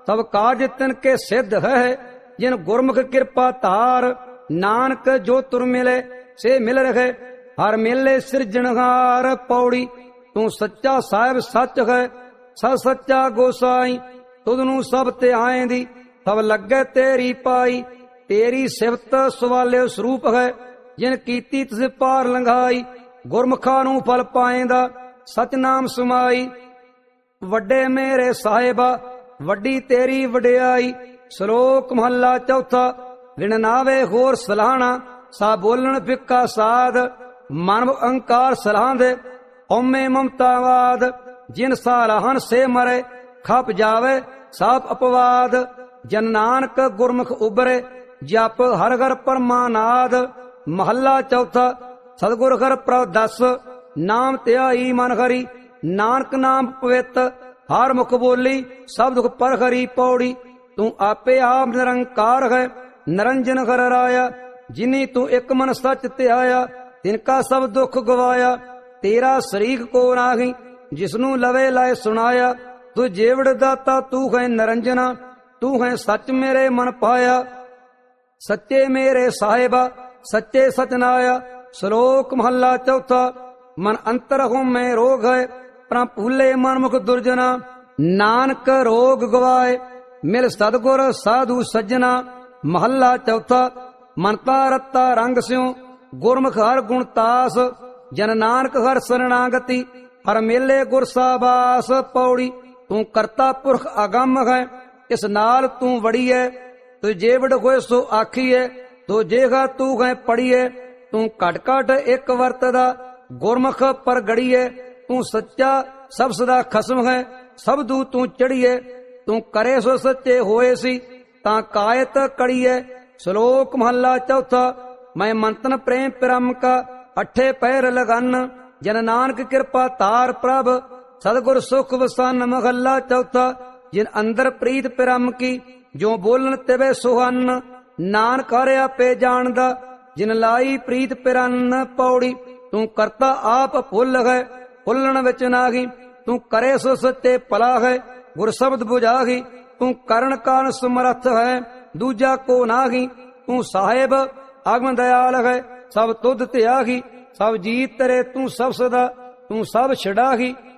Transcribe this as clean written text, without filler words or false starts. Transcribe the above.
तब काज तिनके सिद्ध है, जिन गुरमुख कृपा धार। नानक जो तुर मिले से मिल रहे, हर मिले सिरजनहार। पौड़ी तू सच्चा साहिब सच है, सच सच्चा गोसाई। तुदनू सब ते आएंदी, तब लगे तेरी पाई। तेरी सिफत सवाले स्वरूप है, जिन कीती तिस पार लंघाई। गुरमुखा नू फल पाएंदा, सच नाम समाई। वड्डे मेरे साहिबा वड्डी तेरी वड्याई। श्लोक महला चौथा। विण नावे होर सलाहना, सा बोलन फिक्का साध। मानव अहंकार सलाहंदे, ओमे ममतावाद। जिन सालाहन से मरे, खप जावे साप अपवाद। जन नानक गुरमुख उबरे, जप हर घर परमानाद। महला चौथा। सतगुर हर प्रभ दस, नाम त्याई मन हरि। नानक नाम पवित, हर मुख बोली सब दुख पर हरि। पौड़ी तू आपे आप निरंकार है, निरंजन हर राया। जिनी तू एक मन सच त्याया, तिनका सब दुख गवाया। तेरा शरीक को नाही, जिसनू लवे लाए सुनाया। तू जेवड़ दाता तू है निरंजना, तू है सच मेरे मन पाया। सच्चे मेरे साहिबा सच्चे सचनाया। श्लोक महला चौथा। मन अंतर हो में रोग है, पर भूले मन मुख दुर्जना। नानक रोग गवाए, मिल सदगुर साधु सज्जना। महला चौथा। मनता रत्ता रंग स्यों, गुरमुख हर गुण तास। जन नानक हर शरणागति, हर मेले गुर साबास। पौड़ी तू करता पुरख अगम है, इस नाल तू वड़ी है। तू जेवड़ होए सो आखी है, तो जेगा तू है पड़ी है। तू घट घट एक वरतदा, गुरमुख पर गड़ी है। तू सच्चा सब सदा खसम है, सब दू तू चढ़ी है। तू करे सो सच्चे होए सी, ता कायत कड़ी है। श्लोक महला चौथा। मैं मंतन प्रेम परम का, अठे पैर लगन। जन नानक कृपा तार प्रभ, सदगुर सुख वसन। महला चौथा। जिन अंदर प्रीत परम की, जो बोलन तिवे सुहन। नानक हर आपे जानदा, जिन लाई प्रीत पिरन। पौड़ी तू करता आप फुल है, फुलन विच नागी। तू करे सो सच्चे भला है, गुर शब्द बुझागी। तू करण कान समर्थ है, दूजा को नागी। तू साहेब आगम दयाल है, सब तुध त्यागी। सब जीत तेरे तू सब सदा, तू सब छड़ागी।